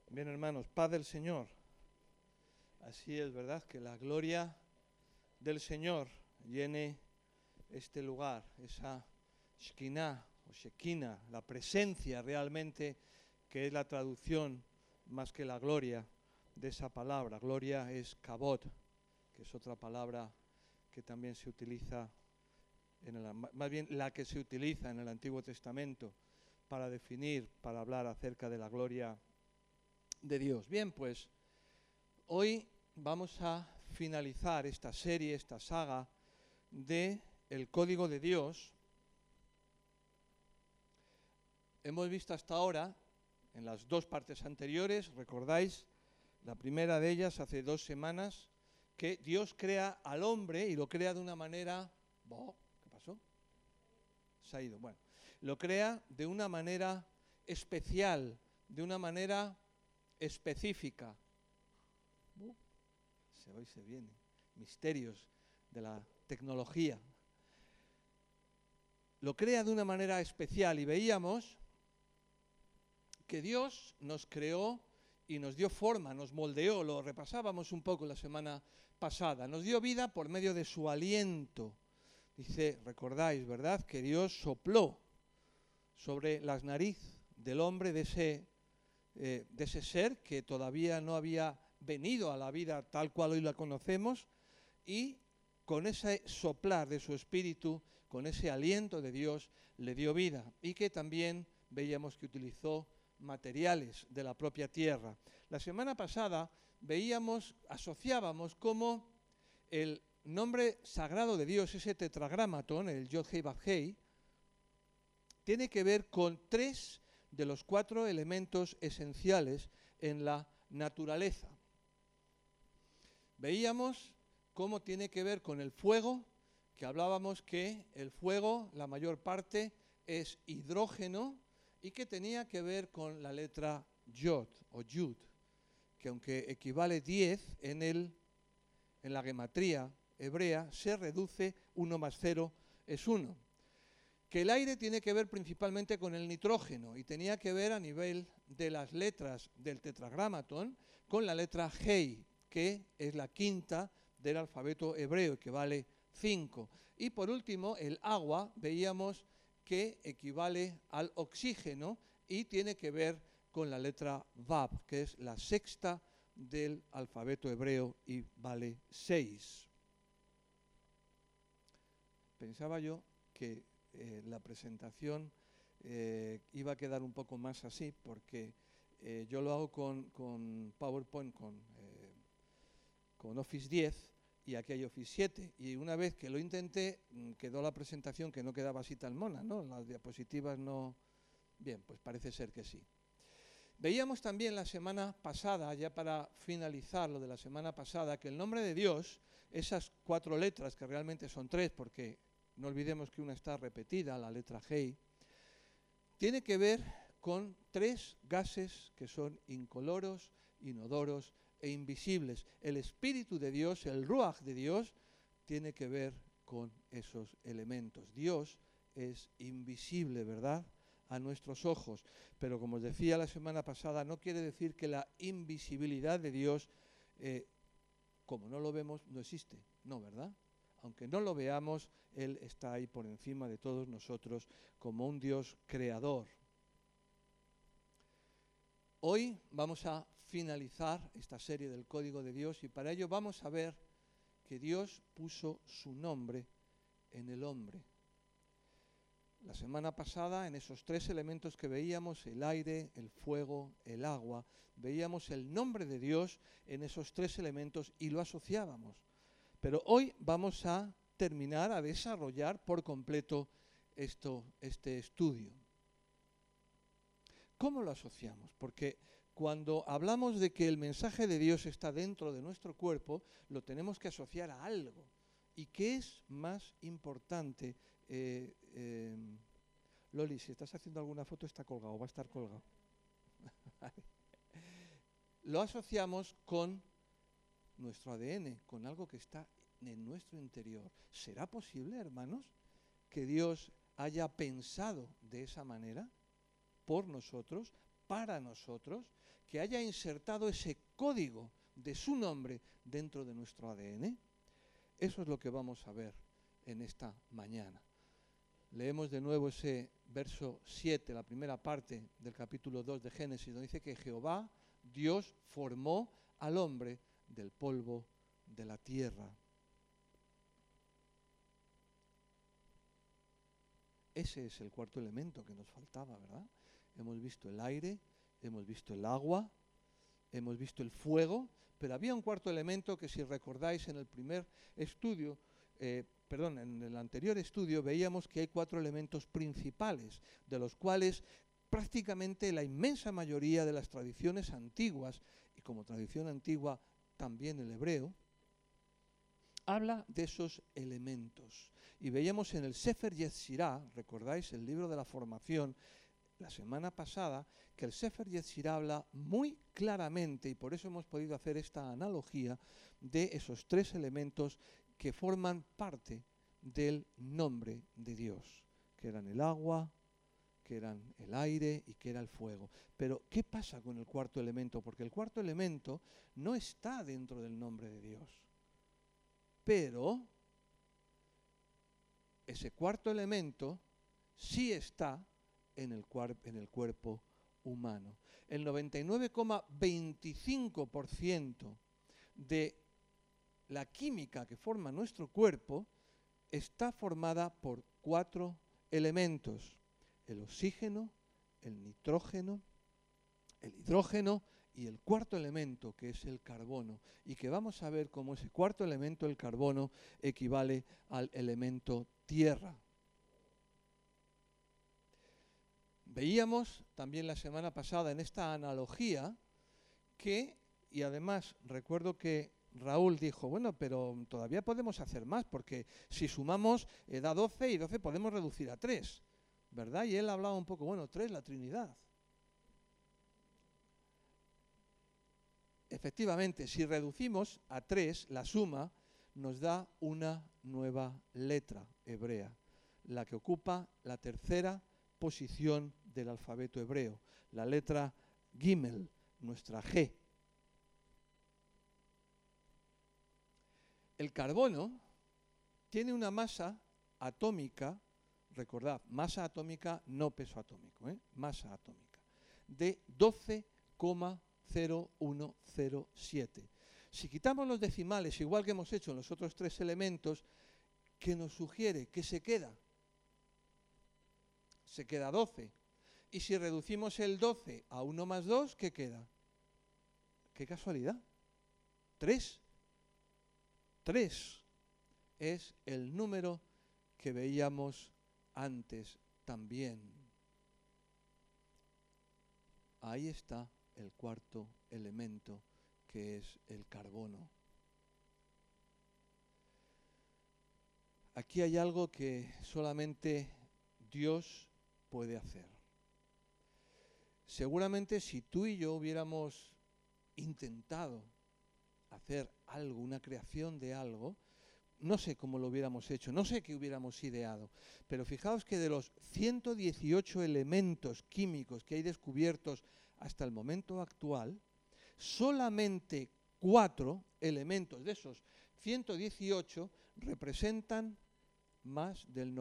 Bien, hermanos, paz del Señor. Así es, ¿verdad? Que la gloria del Señor llene este lugar, esa Shekinah o Shekinah, la presencia realmente, que es la traducción más que la gloria de esa palabra. Gloria es kabod, que es otra palabra que también se utiliza, más bien la que se utiliza en el Antiguo Testamento para definir, para hablar acerca de la gloria de Dios. Bien, pues hoy vamos a finalizar esta serie, esta saga de el Código de Dios. Hemos visto hasta ahora, en las dos partes anteriores, recordáis, la primera de ellas hace 2 semanas, que Dios crea al hombre y lo crea de una manera... ¿Qué pasó? Se ha ido. Bueno, lo crea de una manera especial, de una manera específica. Se va y se viene. Misterios de la tecnología. Lo crea de una manera especial y veíamos que Dios nos creó y nos dio forma, nos moldeó, lo repasábamos un poco la semana pasada, nos dio vida por medio de su aliento. Dice, recordáis, ¿verdad?, que Dios sopló sobre las narices del hombre de ese ser que todavía no había venido a la vida tal cual hoy la conocemos, y con ese soplar de su espíritu, con ese aliento de Dios, le dio vida, y que también veíamos que utilizó materiales de la propia tierra. La semana pasada asociábamos cómo el nombre sagrado de Dios, ese tetragramaton, el Yod-Hei Vav-Hei, tiene que ver con 3 de los 4 elementos esenciales en la naturaleza. Veíamos cómo tiene que ver con el fuego, que hablábamos que el fuego, la mayor parte, es hidrógeno, y que tenía que ver con la letra Yod o Yud, que aunque equivale 10 en la gematría hebrea, se reduce 1 más 0 es 1. Que el aire tiene que ver principalmente con el nitrógeno y tenía que ver a nivel de las letras del tetragramaton con la letra Hei, que es la quinta del alfabeto hebreo, que vale 5. Y por último, el agua, veíamos que equivale al oxígeno y tiene que ver con la letra Vav, que es la sexta del alfabeto hebreo y vale 6. Pensaba yo que la presentación iba a quedar un poco más así, porque yo lo hago con PowerPoint, con Office 10, y aquí hay Office 7, y una vez que lo intenté, quedó la presentación que no quedaba así tan mona, ¿no? Las diapositivas no... Bien, pues parece ser que sí. Veíamos también la semana pasada, ya para finalizar lo de la semana pasada, que el nombre de Dios, esas 4 letras, que realmente son 3, porque no olvidemos que una está repetida, la letra Hei, tiene que ver con 3 gases que son incoloros, inodoros e invisibles. El Espíritu de Dios, el Ruach de Dios, tiene que ver con esos elementos. Dios es invisible, ¿verdad?, a nuestros ojos, pero como os decía la semana pasada, no quiere decir que la invisibilidad de Dios, como no lo vemos, no existe, no, ¿verdad? Aunque no lo veamos, Él está ahí por encima de todos nosotros como un Dios creador. Hoy vamos a finalizar esta serie del Código de Dios y para ello vamos a ver que Dios puso su nombre en el hombre. La semana pasada, en esos 3 elementos que veíamos, el aire, el fuego, el agua, veíamos el nombre de Dios en esos 3 elementos y lo asociábamos. Pero hoy vamos a terminar, a desarrollar por completo este estudio. ¿Cómo lo asociamos? Porque cuando hablamos de que el mensaje de Dios está dentro de nuestro cuerpo, lo tenemos que asociar a algo. ¿Y qué es más importante? Loli, si estás haciendo alguna foto, está colgado, va a estar colgado. Lo asociamos con nuestro ADN, con algo que está en nuestro interior. ¿Será posible, hermanos, que Dios haya pensado de esa manera por nosotros, para nosotros, que haya insertado ese código de su nombre dentro de nuestro ADN. Eso es lo que vamos a ver en esta mañana. Leemos de nuevo ese verso 7, la primera parte del capítulo 2 de Génesis, donde dice que Jehová, Dios, formó al hombre del polvo de la tierra. Ese es el cuarto elemento que nos faltaba, ¿verdad? Hemos visto el aire, hemos visto el agua, hemos visto el fuego, pero había un cuarto elemento que, si recordáis, en el primer estudio, en el anterior estudio veíamos que hay 4 elementos principales, de los cuales prácticamente la inmensa mayoría de las tradiciones antiguas, y como tradición antigua también el hebreo, habla de esos elementos. Y veíamos en el Sefer Yetzirah, recordáis el libro de la formación, la semana pasada, que el Sefer Yetzirah habla muy claramente, y por eso hemos podido hacer esta analogía, de esos 3 elementos que forman parte del nombre de Dios, que eran el agua, que eran el aire y que era el fuego. Pero, ¿qué pasa con el cuarto elemento? Porque el cuarto elemento no está dentro del nombre de Dios. Pero ese cuarto elemento sí está en el cuerpo humano. El 99,25% de la química que forma nuestro cuerpo está formada por 4 elementos: el oxígeno, el nitrógeno, el hidrógeno y el cuarto elemento, que es el carbono, y que vamos a ver cómo ese cuarto elemento, el carbono, equivale al elemento tierra. Veíamos también la semana pasada en esta analogía que, y además recuerdo que Raúl dijo, bueno, pero todavía podemos hacer más, porque si sumamos da 12 y 12 podemos reducir a 3, ¿verdad? Y él hablaba un poco, bueno, 3, la Trinidad. Efectivamente, si reducimos a 3, la suma nos da una nueva letra hebrea, la que ocupa la tercera posición del alfabeto hebreo, la letra Gimel, nuestra G. El carbono tiene una masa atómica, recordad, masa atómica, no peso atómico, masa atómica, de 12,0107. Si quitamos los decimales, igual que hemos hecho en los otros 3 elementos, ¿qué nos sugiere? ¿Qué se queda? Se queda 12. Y si reducimos el 12 a 1 más 2, ¿qué queda? ¡Qué casualidad! 3. 3 es el número que veíamos antes también. Ahí está el cuarto elemento, que es el carbono. Aquí hay algo que solamente Dios puede hacer. Seguramente si tú y yo hubiéramos intentado hacer algo, una creación de algo, no sé cómo lo hubiéramos hecho, no sé qué hubiéramos ideado, pero fijaos que de los 118 elementos químicos que hay descubiertos hasta el momento actual, solamente 4 elementos de esos 118 representan más del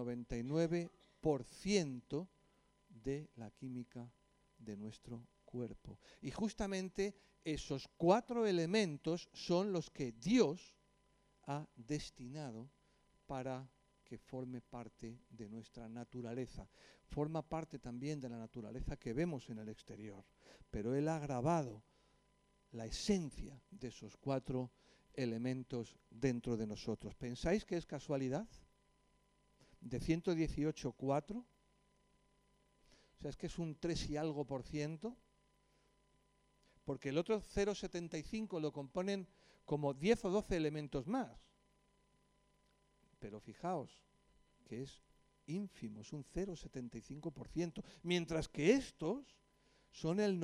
99% de la química de nuestro cuerpo. Y justamente esos 4 elementos son los que Dios ha destinado para que forme parte de nuestra naturaleza. Forma parte también de la naturaleza que vemos en el exterior, pero Él ha grabado la esencia de esos 4 elementos dentro de nosotros. ¿Pensáis que es casualidad? De 118, 4. O sea, es que es un 3 y algo %, porque el otro 0,75 lo componen como 10 o 12 elementos más. Pero fijaos que es ínfimo, es un 0,75%, mientras que estos son el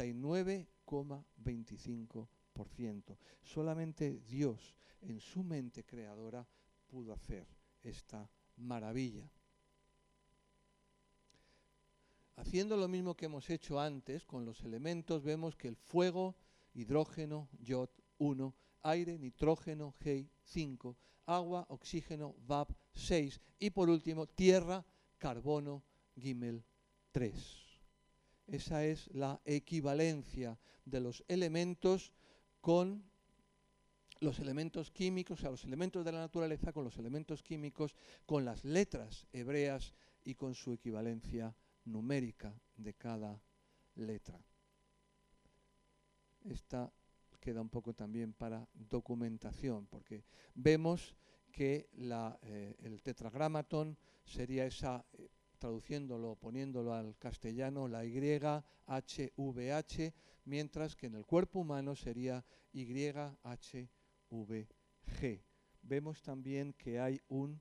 99,25%. Solamente Dios, en su mente creadora, pudo hacer esta maravilla. haciendo lo mismo que hemos hecho antes con los elementos, vemos que el fuego, hidrógeno, yod, 1, aire, nitrógeno, He, 5, agua, oxígeno, Vab, 6 y por último tierra, carbono, Gimel, 3. Esa es la equivalencia de los elementos con los elementos químicos, o sea, los elementos de la naturaleza con los elementos químicos, con las letras hebreas y con su equivalencia numérica de cada letra. Esta queda un poco también para documentación, porque vemos que el tetragramatón sería esa, traduciéndolo, poniéndolo al castellano, la YHVH, mientras que en el cuerpo humano sería YHVG. Vemos también que hay un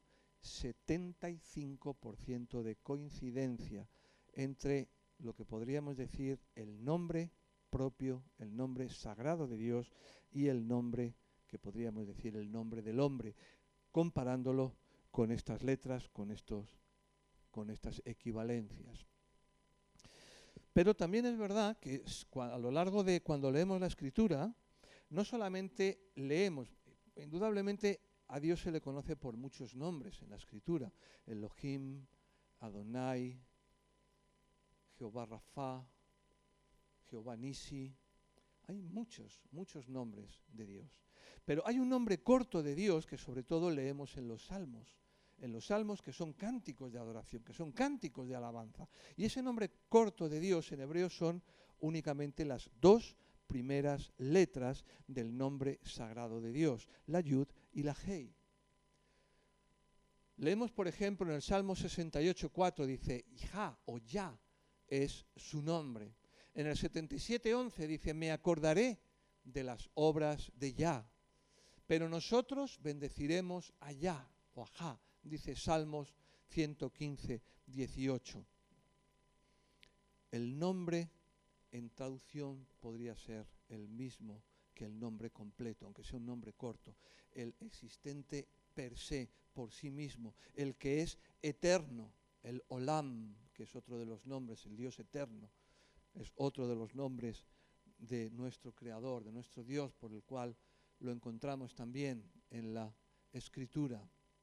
75% de coincidencia entre lo que podríamos decir el nombre propio, el nombre sagrado de Dios y el nombre que podríamos decir el nombre del hombre, comparándolo con estas letras, con estas equivalencias. Pero también es verdad que a lo largo de cuando leemos la Escritura, no solamente leemos, indudablemente a Dios se le conoce por muchos nombres en la Escritura, Elohim, Adonai, Jehová Rafa, Jehová Nisi, hay muchos nombres de Dios. Pero hay un nombre corto de Dios que sobre todo leemos en los salmos que son cánticos de adoración, que son cánticos de alabanza. Y ese nombre corto de Dios en hebreo son únicamente las dos primeras letras del nombre sagrado de Dios, la Yud y la Hei. Leemos, por ejemplo, en el Salmo 68:4 dice, Ya o Ya es su nombre. En el 77:11 dice, me acordaré de las obras de Ya. Pero nosotros bendeciremos a Ya o a Ja, dice Salmos 115:18. El nombre en traducción podría ser el mismo que el nombre completo, aunque sea un nombre corto. El existente per se, por sí mismo, el que es eterno, el Olam, que es otro de los nombres, el Dios eterno, es otro de los nombres de nuestro Creador, de nuestro Dios, por el cual lo encontramos también en la Escritura.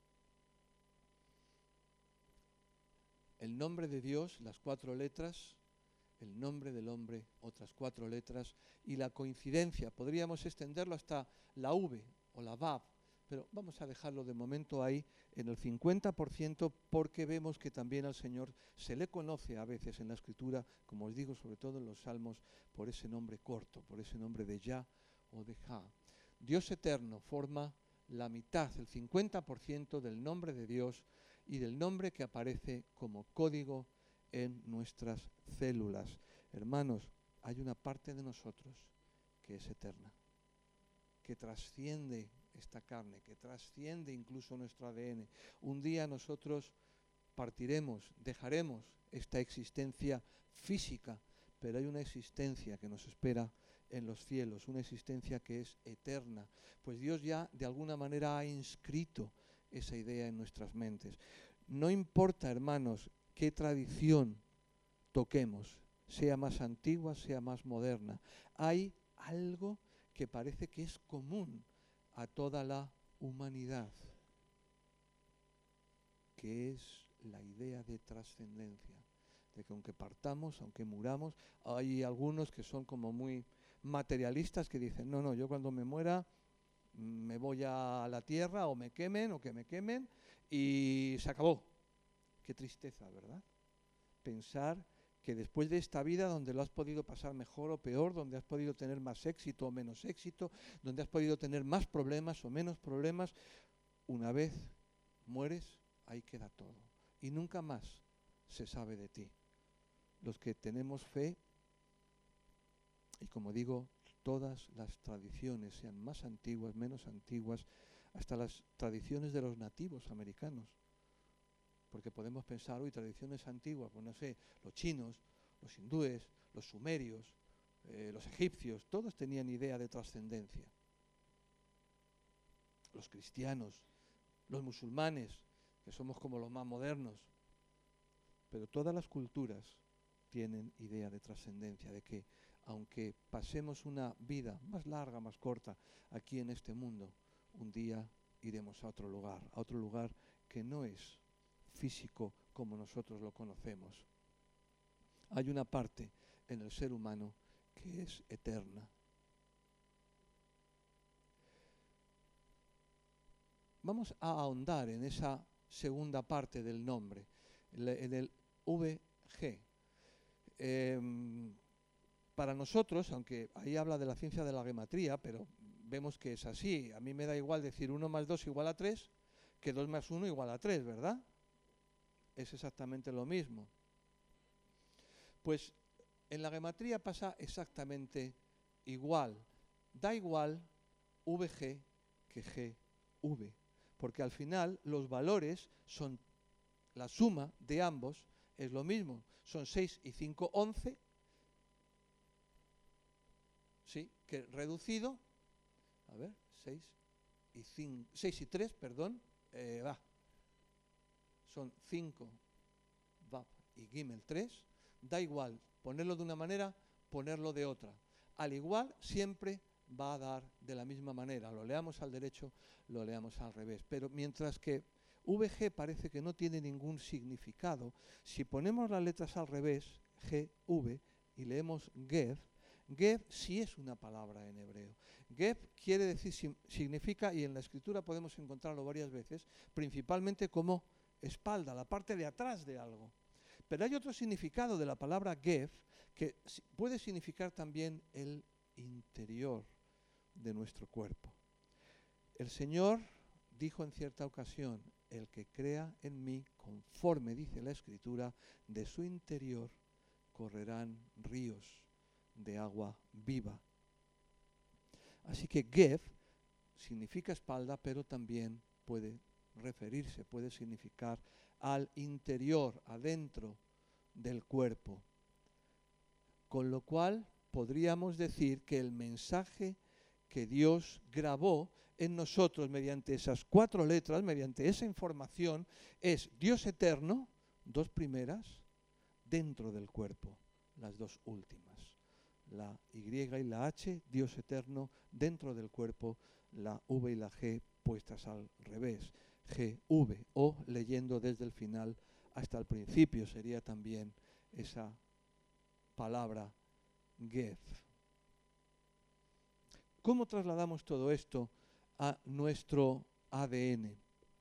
El nombre de Dios, las 4 letras, el nombre del hombre, otras 4 letras, y la coincidencia, podríamos extenderlo hasta la V o la Vav, pero vamos a dejarlo de momento ahí en el 50% porque vemos que también al Señor se le conoce a veces en la Escritura, como os digo, sobre todo en los Salmos, por ese nombre corto, por ese nombre de Ya o de Ja. Dios eterno forma la mitad, el 50% del nombre de Dios y del nombre que aparece como código en nuestras células. Hermanos, hay una parte de nosotros que es eterna, que trasciende esta carne, que trasciende incluso nuestro ADN. Un día nosotros partiremos, dejaremos esta existencia física, pero hay una existencia que nos espera en los cielos, una existencia que es eterna, pues Dios ya de alguna manera ha inscrito esa idea en nuestras mentes. No importa, hermanos, qué tradición toquemos, sea más antigua, sea más moderna, hay algo que parece que es común a toda la humanidad, que es la idea de trascendencia, de que aunque partamos, aunque muramos, hay algunos que son como muy materialistas que dicen, no, yo cuando me muera me voy a la tierra o me quemen o que me quemen y se acabó. Qué tristeza, ¿verdad? Pensar que después de esta vida donde lo has podido pasar mejor o peor, donde has podido tener más éxito o menos éxito, donde has podido tener más problemas o menos problemas, una vez mueres, ahí queda todo. Y nunca más se sabe de ti. Los que tenemos fe, y como digo, todas las tradiciones, sean más antiguas, menos antiguas, hasta las tradiciones de los nativos americanos, porque podemos pensar, tradiciones antiguas, pues no sé, los chinos, los hindúes, los sumerios, los egipcios, todos tenían idea de trascendencia. Los cristianos, los musulmanes, que somos como los más modernos, pero todas las culturas tienen idea de trascendencia, de que aunque pasemos una vida más larga, más corta, aquí en este mundo, un día iremos a otro lugar que no es físico como nosotros lo conocemos. Hay una parte en el ser humano que es eterna. Vamos a ahondar en esa segunda parte del nombre, en el VG. Para nosotros, aunque ahí habla de la ciencia de la gematría, pero vemos que es así. A mí me da igual decir 1 más 2 igual a 3 que 2 más 1 igual a 3, ¿verdad? Es exactamente lo mismo. Pues en la gematría pasa exactamente igual. Da igual VG que GV, porque al final los valores son la suma de ambos, es lo mismo. Son 6 y 5, 11. Sí, que reducido, a ver, 6 y 3, perdón, son 5 Vav y Gimel 3, da igual ponerlo de una manera, ponerlo de otra. Al igual siempre va a dar de la misma manera, lo leamos al derecho, lo leamos al revés. Pero mientras que VG parece que no tiene ningún significado, si ponemos las letras al revés, GV, y leemos Gev, Gev sí es una palabra en hebreo. Gev quiere decir, significa, y en la escritura podemos encontrarlo varias veces, principalmente como espalda, la parte de atrás de algo. Pero hay otro significado de la palabra Gev que puede significar también el interior de nuestro cuerpo. El Señor dijo en cierta ocasión, el que crea en mí, conforme dice la Escritura, de su interior correrán ríos de agua viva. Así que Gev significa espalda, pero también puede referirse, puede significar al interior, adentro del cuerpo. Con lo cual podríamos decir que el mensaje que Dios grabó en nosotros mediante esas 4 letras, mediante esa información, es Dios eterno, 2 primeras, dentro del cuerpo, las 2 últimas. La Y y la H, Dios eterno, dentro del cuerpo, la V y la G puestas al revés. GV, o leyendo desde el final hasta el principio, sería también esa palabra Gev. ¿Cómo trasladamos todo esto a nuestro ADN?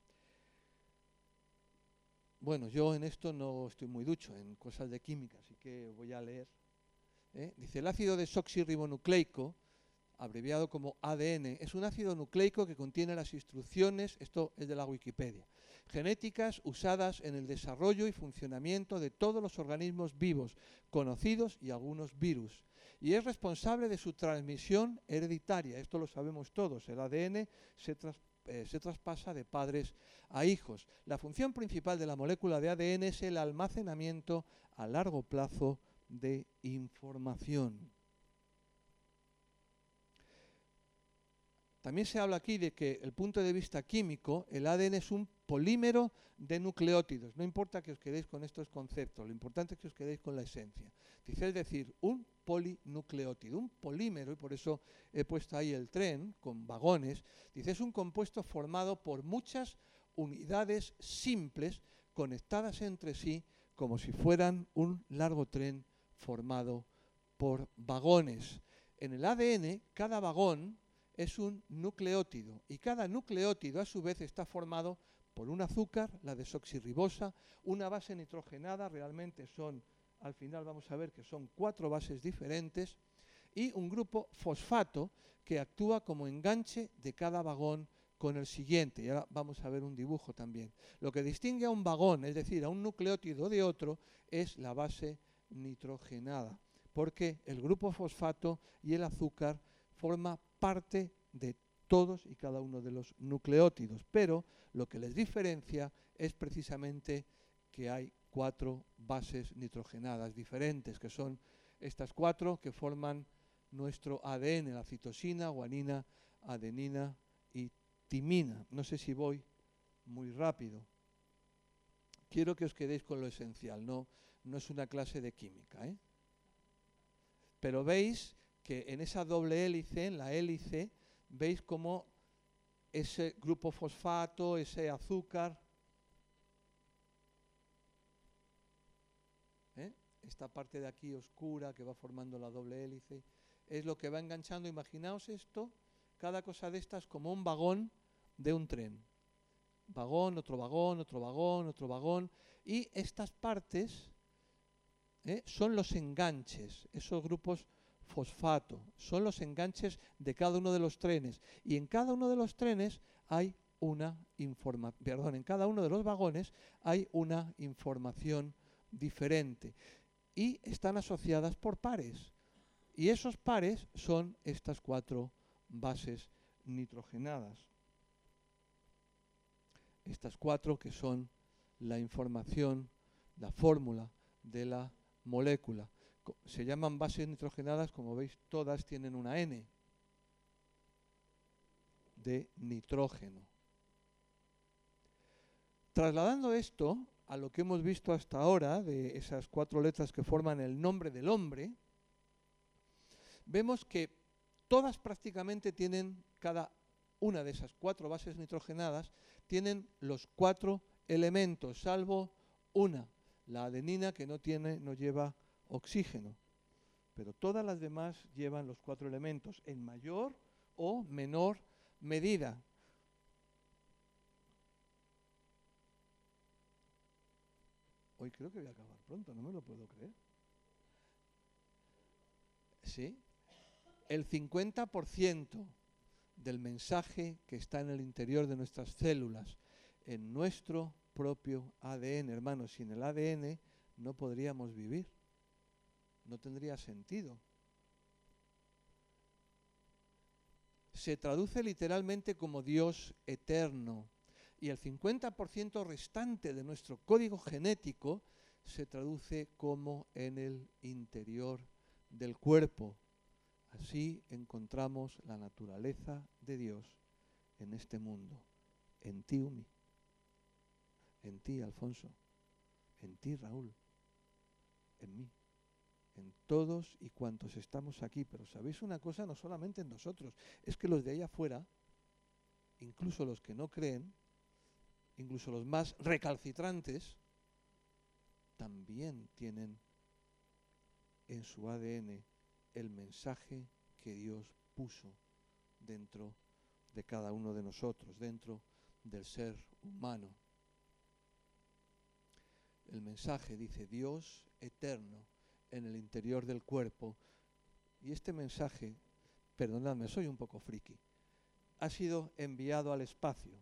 Bueno, yo en esto no estoy muy ducho, en cosas de química, así que voy a leer. Dice, el ácido desoxirribonucleico, abreviado como ADN, es un ácido nucleico que contiene las instrucciones, esto es de la Wikipedia, genéticas usadas en el desarrollo y funcionamiento de todos los organismos vivos, conocidos y algunos virus, y es responsable de su transmisión hereditaria. Esto lo sabemos todos, el ADN se traspasa de padres a hijos. La función principal de la molécula de ADN es el almacenamiento a largo plazo de información. También se habla aquí de que, desde el punto de vista químico, el ADN es un polímero de nucleótidos. No importa que os quedéis con estos conceptos, lo importante es que os quedéis con la esencia. Dice, es decir, un polinucleótido, un polímero, y por eso he puesto ahí el tren con vagones. Dice, es un compuesto formado por muchas unidades simples conectadas entre sí como si fueran un largo tren formado por vagones. En el ADN, cada vagón es un nucleótido y cada nucleótido a su vez está formado por un azúcar, la desoxirribosa, una base nitrogenada, realmente son, al final vamos a ver que son 4 bases diferentes, y un grupo fosfato que actúa como enganche de cada vagón con el siguiente. Y ahora vamos a ver un dibujo también. Lo que distingue a un vagón, es decir, a un nucleótido de otro, es la base nitrogenada, porque el grupo fosfato y el azúcar forma parte de todos y cada uno de los nucleótidos, pero lo que les diferencia es precisamente que hay 4 bases nitrogenadas diferentes, que son estas 4 que forman nuestro ADN, la citosina, guanina, adenina y timina. No sé si voy muy rápido. Quiero que os quedéis con lo esencial, no no es una clase de química, ¿eh? Pero veis que en esa doble hélice, en la hélice, veis cómo ese grupo fosfato, ese azúcar, esta parte de aquí oscura que va formando la doble hélice, es lo que va enganchando. Imaginaos esto, cada cosa de estas como un vagón de un tren. Vagón, otro vagón, otro vagón, otro vagón. Y estas partes son los enganches, esos grupos fosfato, son los enganches de cada uno de los trenes. Y en cada uno de los trenes hay en cada uno de los vagones hay una información diferente. Y están asociadas por pares. Y esos pares son estas 4 bases nitrogenadas. Estas 4 que son la información, la fórmula de la molécula. Se llaman bases nitrogenadas, como veis, todas tienen una N de nitrógeno. Trasladando esto a lo que hemos visto hasta ahora, de esas 4 letras que forman el nombre del hombre, vemos que todas prácticamente tienen, cada una de esas 4 bases nitrogenadas, tienen los 4 elementos, salvo una, la adenina, que no lleva oxígeno. Pero todas las demás llevan los 4 elementos, en mayor o menor medida. Hoy creo que voy a acabar pronto, no me lo puedo creer. Sí. El 50% del mensaje que está en el interior de nuestras células, en nuestro propio ADN, hermanos, sin el ADN no podríamos vivir, no tendría sentido. Se traduce literalmente como Dios eterno, y el 50% restante de nuestro código genético se traduce como en el interior del cuerpo. Así encontramos la naturaleza de Dios en este mundo, en ti, Umi, en ti, Alfonso, en ti, Raúl, en mí, en todos y cuantos estamos aquí. Pero ¿sabéis una cosa? No solamente en nosotros, es que los de allá afuera, incluso los que no creen, incluso los más recalcitrantes, también tienen en su ADN el mensaje que Dios puso dentro de cada uno de nosotros, dentro del ser humano. El mensaje dice Dios eterno en el interior del cuerpo, y este mensaje, perdonadme, soy un poco friki, ha sido enviado al espacio.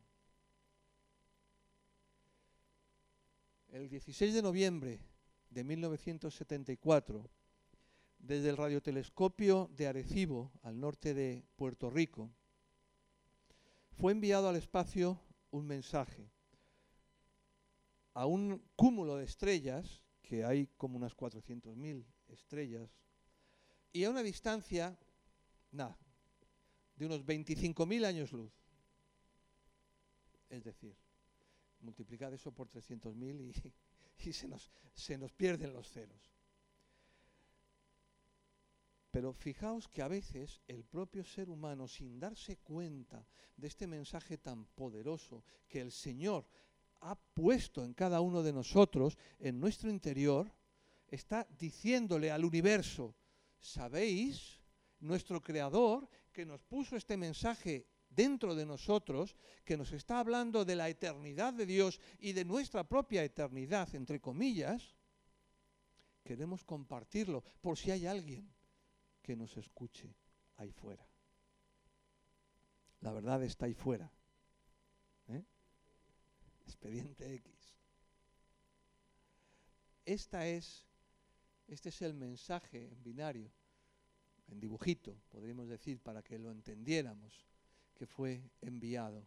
El 16 de noviembre de 1974, desde el radiotelescopio de Arecibo, al norte de Puerto Rico, fue enviado al espacio un mensaje a un cúmulo de estrellas, que hay como unas 400.000 estrellas, y a una distancia, de unos 25.000 años luz. Es decir, multiplicad eso por 300.000 y se nos pierden los ceros. Pero fijaos que a veces el propio ser humano, sin darse cuenta de este mensaje tan poderoso que el Señor ha puesto en cada uno de nosotros, en nuestro interior, está diciéndole al universo: ¿sabéis? Nuestro Creador, que nos puso este mensaje dentro de nosotros, que nos está hablando de la eternidad de Dios y de nuestra propia eternidad, entre comillas, queremos compartirlo por si hay alguien que nos escuche ahí fuera. La verdad está ahí fuera. Expediente X. Este es el mensaje en binario, en dibujito, podríamos decir, para que lo entendiéramos, que fue enviado.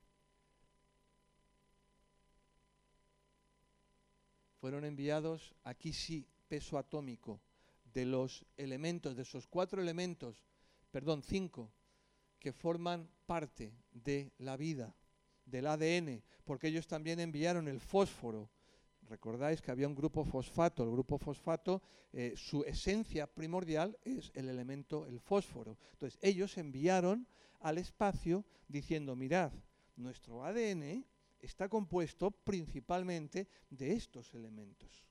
Fueron enviados, aquí sí, peso atómico, de los elementos, de esos 4 elementos, 5, que forman parte de la vida, del ADN, porque ellos también enviaron el fósforo, Recordáis que había un grupo fosfato. El grupo fosfato, su esencia primordial es el elemento, el fósforo. Entonces, ellos enviaron al espacio diciendo, mirad, nuestro ADN está compuesto principalmente de estos elementos.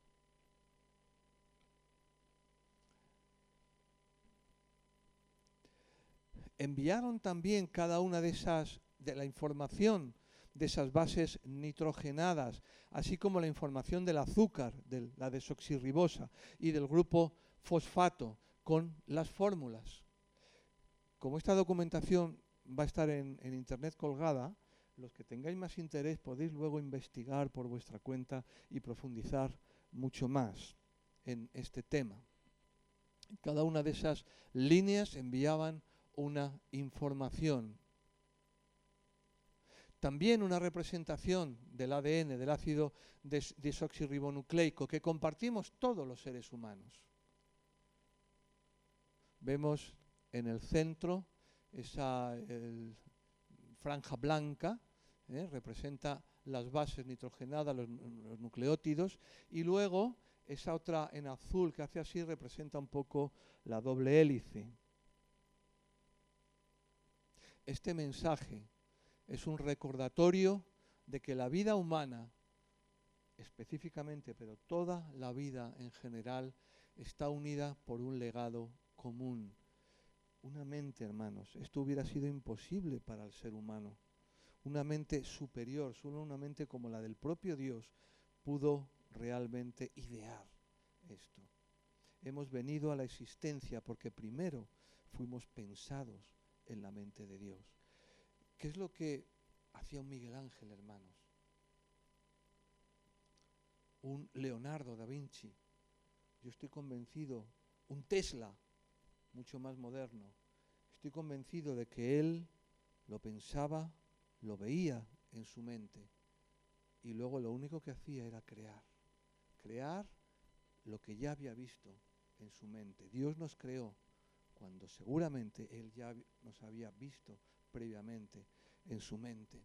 Enviaron también cada una de la información de esas bases nitrogenadas, así como la información del azúcar, de la desoxirribosa y del grupo fosfato, con las fórmulas. Como esta documentación va a estar en internet colgada, los que tengáis más interés podéis luego investigar por vuestra cuenta y profundizar mucho más en este tema. Cada una de esas líneas enviaban una información. También una representación del ADN, del ácido desoxirribonucleico, que compartimos todos los seres humanos. Vemos en el centro esa franja blanca, representa las bases nitrogenadas, los nucleótidos, y luego esa otra en azul que hace así representa un poco la doble hélice. Este mensaje es un recordatorio de que la vida humana, específicamente, pero toda la vida en general, está unida por un legado común. Una mente, hermanos, esto hubiera sido imposible para el ser humano. Una mente superior, solo una mente como la del propio Dios pudo realmente idear esto. Hemos venido a la existencia porque primero fuimos pensados en la mente de Dios. ¿Qué es lo que hacía un Miguel Ángel, hermanos? Un Leonardo da Vinci. Yo estoy convencido, un Tesla, mucho más moderno. Estoy convencido de que él lo pensaba, lo veía en su mente y luego lo único que hacía era crear lo que ya había visto en su mente. Dios nos creó cuando seguramente él ya nos había visto previamente en su mente.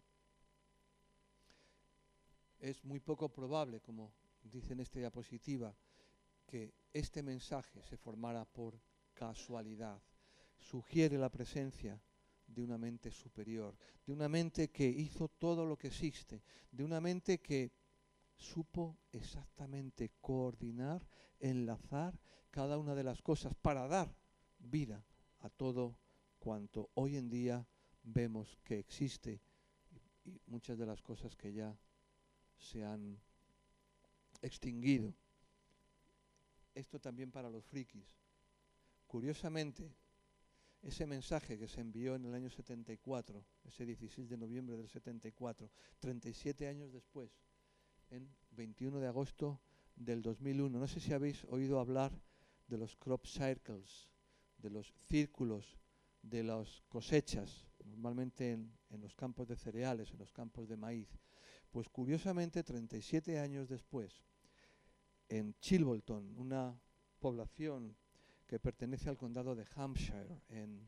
Es muy poco probable, como dice en esta diapositiva, que este mensaje se formara por casualidad. Sugiere la presencia de una mente superior, de una mente que hizo todo lo que existe, de una mente que supo exactamente coordinar, enlazar cada una de las cosas para dar vida a todo cuanto hoy en día vemos que existe y muchas de las cosas que ya se han extinguido. Esto también para los frikis. Curiosamente, ese mensaje que se envió en el año 74, ese 16 de noviembre del 74, 37 años después, en 21 de agosto del 2001. No sé si habéis oído hablar de los crop circles, de los círculos de las cosechas, normalmente en los campos de cereales, en los campos de maíz. Pues curiosamente, 37 años después, en Chilbolton, una población que pertenece al condado de Hampshire, en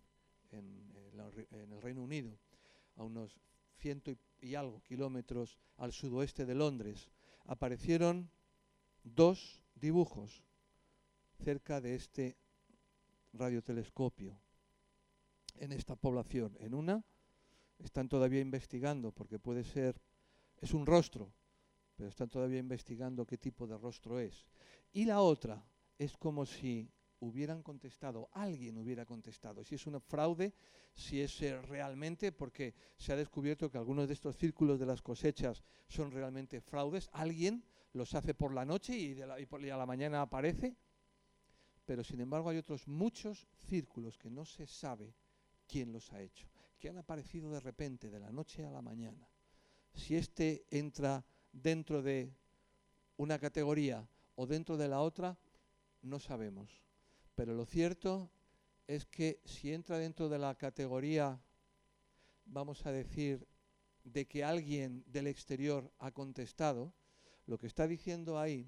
el Reino Unido, a unos 100 y algo kilómetros al sudoeste de Londres, aparecieron dos dibujos cerca de este radiotelescopio en esta población. En una están todavía investigando porque puede ser, es un rostro, pero están todavía investigando qué tipo de rostro es. Y la otra es como si hubieran contestado, alguien hubiera contestado, si es una fraude, si es realmente, porque se ha descubierto que algunos de estos círculos de las cosechas son realmente fraudes, alguien los hace por la noche y a la mañana aparece, pero sin embargo hay otros muchos círculos que no se sabe quién los ha hecho, que han aparecido de repente, de la noche a la mañana. Si este entra dentro de una categoría o dentro de la otra, no sabemos. Pero lo cierto es que si entra dentro de la categoría, vamos a decir, de que alguien del exterior ha contestado, lo que está diciendo ahí,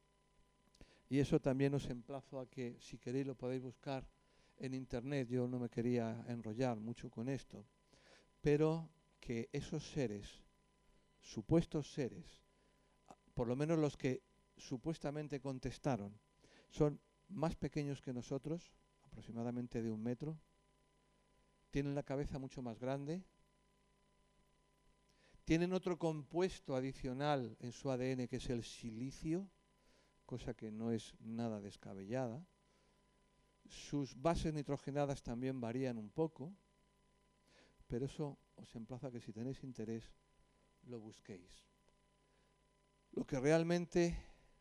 y eso también os emplazo a que si queréis lo podéis buscar en internet, yo no me quería enrollar mucho con esto, pero que esos seres, supuestos seres, por lo menos los que supuestamente contestaron, son más pequeños que nosotros, aproximadamente de 1 metro, tienen la cabeza mucho más grande, tienen otro compuesto adicional en su ADN que es el silicio, cosa que no es nada descabellada. Sus bases nitrogenadas también varían un poco, pero eso os emplazo a que si tenéis interés lo busquéis. Lo que realmente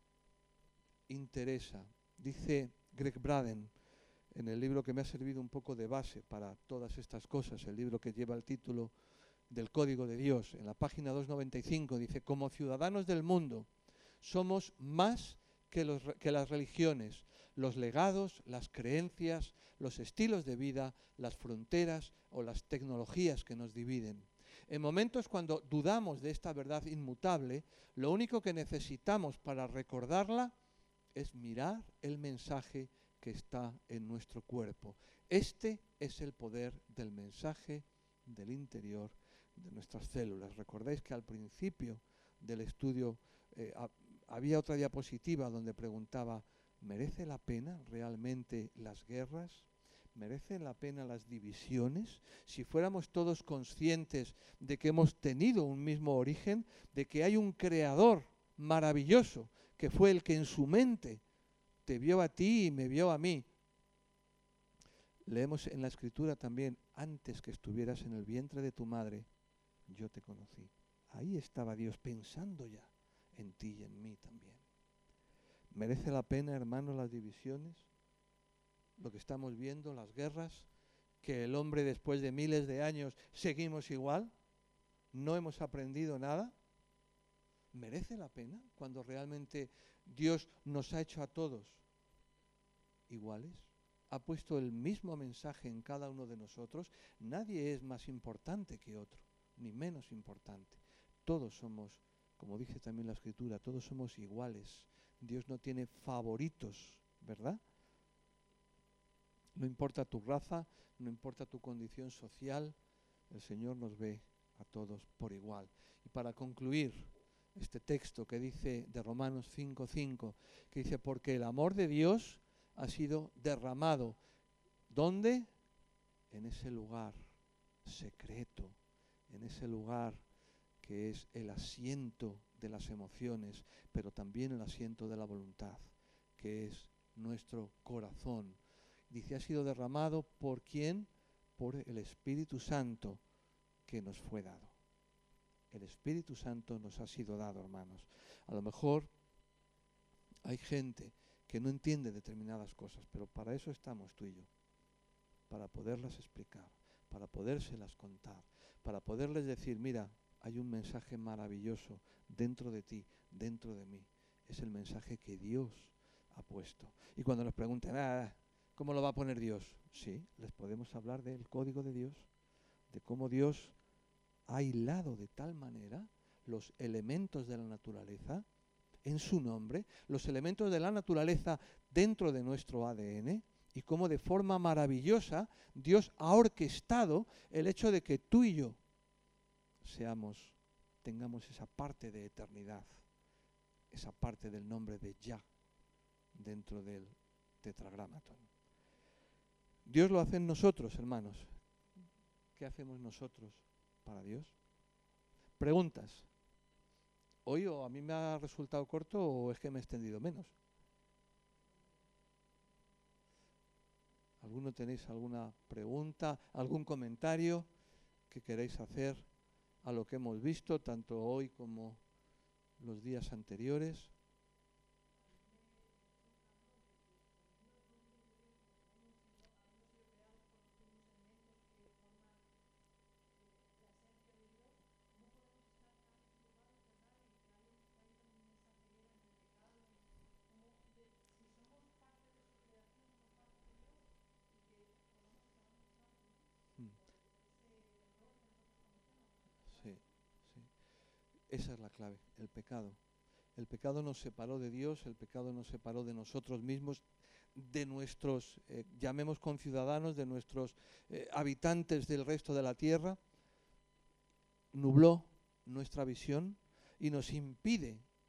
interesa, dice Greg Braden, en el libro que me ha servido un poco de base para todas estas cosas, el libro que lleva el título del Código de Dios, en la página 295, dice: como ciudadanos del mundo somos más que las religiones, los legados, las creencias, los estilos de vida, las fronteras o las tecnologías que nos dividen. En momentos cuando dudamos de esta verdad inmutable, lo único que necesitamos para recordarla es mirar el mensaje que está en nuestro cuerpo. Este es el poder del mensaje del interior de nuestras células. Recordáis que al principio del estudio había otra diapositiva donde preguntaba: ¿merece la pena realmente las guerras? ¿Merecen la pena las divisiones? Si fuéramos todos conscientes de que hemos tenido un mismo origen, de que hay un creador maravilloso que fue el que en su mente te vio a ti y me vio a mí. Leemos en la Escritura también: antes que estuvieras en el vientre de tu madre, yo te conocí. Ahí estaba Dios pensando ya en ti y en mí también. ¿Merece la pena, hermanos, las divisiones? Lo que estamos viendo, las guerras, que el hombre después de miles de años seguimos igual, no hemos aprendido nada. ¿Merece la pena cuando realmente Dios nos ha hecho a todos iguales? Ha puesto el mismo mensaje en cada uno de nosotros. Nadie es más importante que otro, ni menos importante. Todos somos, como dice también la Escritura, todos somos iguales. Dios no tiene favoritos, ¿verdad? No importa tu raza, no importa tu condición social, el Señor nos ve a todos por igual. Y para concluir este texto que dice de Romanos 5:5, que dice: porque el amor de Dios ha sido derramado. ¿Dónde? En ese lugar secreto, en ese lugar que es el asiento de las emociones, pero también el asiento de la voluntad, que es nuestro corazón. Dice: ha sido derramado ¿por quién? Por el Espíritu Santo que nos fue dado. El Espíritu Santo nos ha sido dado, hermanos. A lo mejor hay gente que no entiende determinadas cosas, pero para eso estamos tú y yo, para poderlas explicar, para podérselas contar, para poderles decir: mira, hay un mensaje maravilloso dentro de ti, dentro de mí. Es el mensaje que Dios ha puesto. Y cuando nos pregunten: ¿cómo lo va a poner Dios? Sí, les podemos hablar del código de Dios, de cómo Dios ha hilado de tal manera los elementos de la naturaleza en su nombre, los elementos de la naturaleza dentro de nuestro ADN, y cómo de forma maravillosa Dios ha orquestado el hecho de que tú y yo tengamos esa parte de eternidad, esa parte del nombre de Yah dentro del tetragramatón. Dios lo hace en nosotros, hermanos. ¿Qué hacemos nosotros para Dios? Preguntas. ¿Hoy o a mí me ha resultado corto o es que me he extendido menos? ¿Alguno tenéis alguna pregunta, algún comentario que queréis hacer a lo que hemos visto, tanto hoy como los días anteriores? Sí, sí. Esa es la clave, el pecado. El pecado nos separó de Dios, el pecado nos separó de nosotros mismos, de nuestros, llamemos conciudadanos, de nuestros habitantes del resto de la tierra. Nubló nuestra visión y nos impide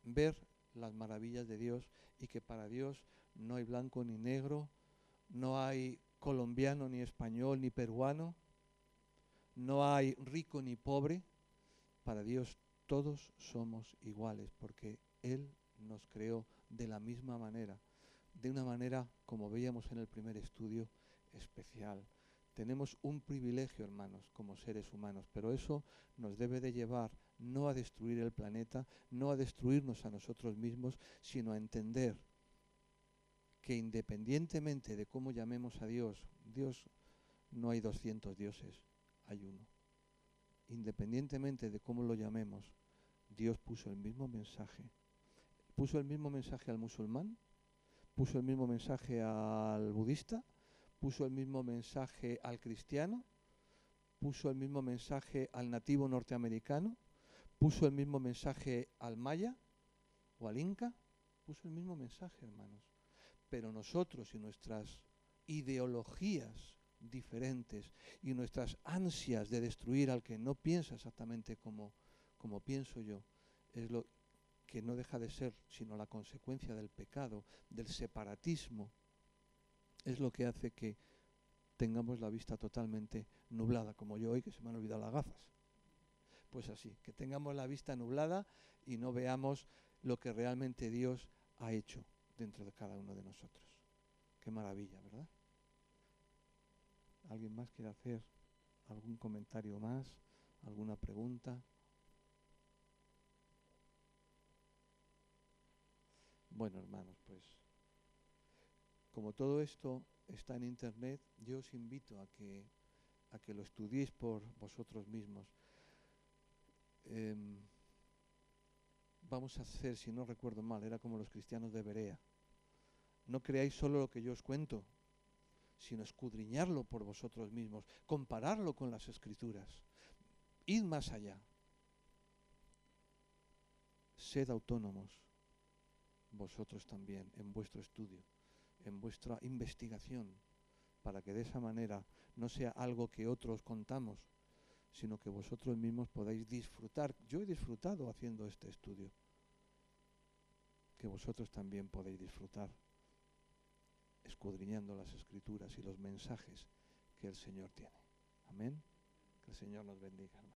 ver las maravillas de Dios y que para Dios no hay blanco ni negro, no hay colombiano ni español ni peruano, no hay rico ni pobre. Para Dios todos somos iguales porque Él nos creó de la misma manera, de una manera, como veíamos en el primer estudio, especial. Tenemos un privilegio, hermanos, como seres humanos, pero eso nos debe de llevar no a destruir el planeta, no a destruirnos a nosotros mismos, sino a entender que independientemente de cómo llamemos a Dios, Dios no hay 200 dioses, hay uno. Independientemente de cómo lo llamemos, Dios puso el mismo mensaje. Puso el mismo mensaje al musulmán, puso el mismo mensaje al budista, puso el mismo mensaje al cristiano, puso el mismo mensaje al nativo norteamericano, puso el mismo mensaje al maya o al inca, puso el mismo mensaje, hermanos. Pero nosotros y nuestras ideologías diferentes y nuestras ansias de destruir al que no piensa exactamente como pienso yo, es lo que no deja de ser sino la consecuencia del pecado, del separatismo, es lo que hace que tengamos la vista totalmente nublada, como yo hoy que se me han olvidado las gafas. Pues así, que tengamos la vista nublada y no veamos lo que realmente Dios ha hecho dentro de cada uno de nosotros. Qué maravilla, ¿verdad? ¿Alguien más quiere hacer algún comentario más? ¿Alguna pregunta? Bueno, hermanos, pues como todo esto está en internet, yo os invito a que lo estudiéis por vosotros mismos. Vamos a hacer, si no recuerdo mal, era como los cristianos de Berea. No creáis solo lo que yo os cuento, sino escudriñarlo por vosotros mismos, compararlo con las Escrituras. Id más allá. Sed autónomos, vosotros también, en vuestro estudio, en vuestra investigación, para que de esa manera no sea algo que otros contamos, sino que vosotros mismos podáis disfrutar. Yo he disfrutado haciendo este estudio, que vosotros también podéis disfrutar, escudriñando las Escrituras y los mensajes que el Señor tiene. Amén. Que el Señor nos bendiga, hermanos.